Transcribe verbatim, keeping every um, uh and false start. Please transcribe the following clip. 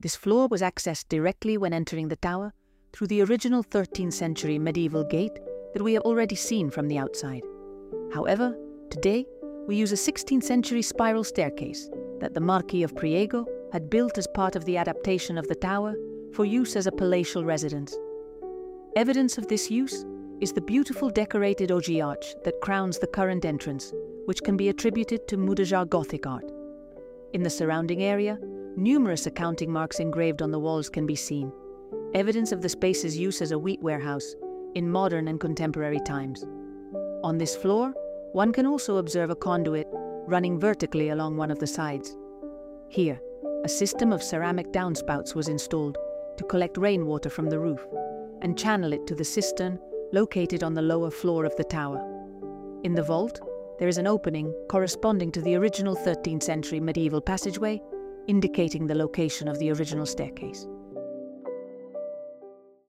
This floor was accessed directly when entering the tower through the original thirteenth century medieval gate that we have already seen from the outside. However, today we use a sixteenth century spiral staircase that the Marquis of Priego had built as part of the adaptation of the tower for use as a palatial residence. Evidence of this use is the beautiful decorated ogee arch that crowns the current entrance, which can be attributed to Mudejar Gothic art. In the surrounding area, numerous accounting marks engraved on the walls can be seen, evidence of the space's use as a wheat warehouse in modern and contemporary times. On this floor, one can also observe a conduit running vertically along one of the sides. Here, a system of ceramic downspouts was installed to collect rainwater from the roof and channel it to the cistern located on the lower floor of the tower. In the vault, there is an opening corresponding to the original thirteenth century medieval passageway, indicating the location of the original staircase.